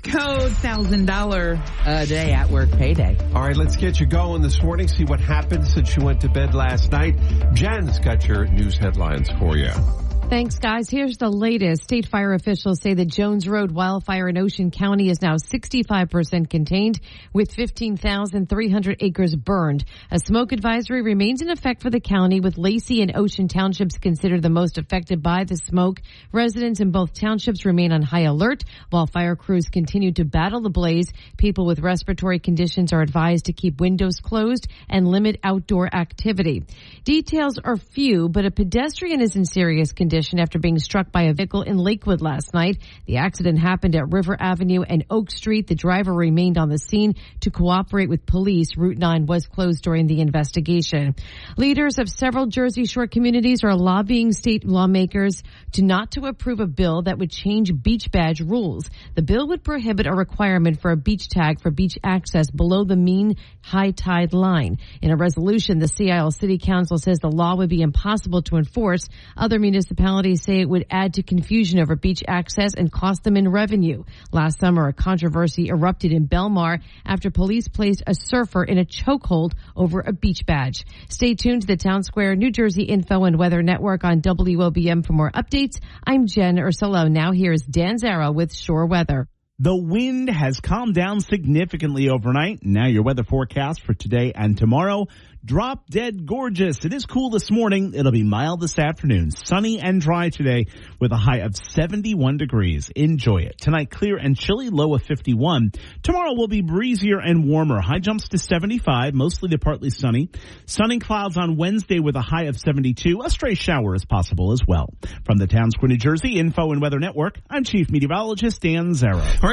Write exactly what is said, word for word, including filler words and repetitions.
code one thousand dollars a day at work payday. All right, let's get you going this morning. See what happened since you went to bed last night. Jen's got your news headlines for you. Thanks, guys. Here's the latest. State fire officials say the Jones Road wildfire in Ocean County is now sixty-five percent contained with fifteen thousand three hundred acres burned. A smoke advisory remains in effect for the county, with Lacey and Ocean townships considered the most affected by the smoke. Residents in both townships remain on high alert while fire crews continue to battle the blaze. People with respiratory conditions are advised to keep windows closed and limit outdoor activity. Details are few, but a pedestrian is in serious condition after being struck by a vehicle in Lakewood last night. The accident happened at River Avenue and Oak Street. The driver remained on the scene to cooperate with police. Route nine was closed during the investigation. Leaders of several Jersey Shore communities are lobbying state lawmakers to not to approve a bill that would change beach badge rules. The bill would prohibit a requirement for a beach tag for beach access below the mean high tide line. In a resolution, the Seattle City Council says the law would be impossible to enforce. Other municipalities say it would add to confusion over beach access and cost them in revenue. Last summer, a controversy erupted in Belmar after police placed a surfer in a chokehold over a beach badge. Stay tuned to the Town Square New Jersey Info and Weather Network on W O B M for more updates. I'm Jen Ursulo. Now here's Dan Zara with Shore Weather. The wind has calmed down significantly overnight. Now your weather forecast for today and tomorrow. Drop dead gorgeous. It is cool this morning. It'll be mild this afternoon. Sunny and dry today with a high of seventy-one degrees. Enjoy it. Tonight, clear and chilly, low of fifty-one. Tomorrow will be breezier and warmer. High jumps to seventy-five, mostly to partly sunny. Sun and clouds on Wednesday with a high of seventy-two. A stray shower is possible as well. From the Town Square, New Jersey Info and Weather Network, I'm Chief Meteorologist Dan Zara. All right.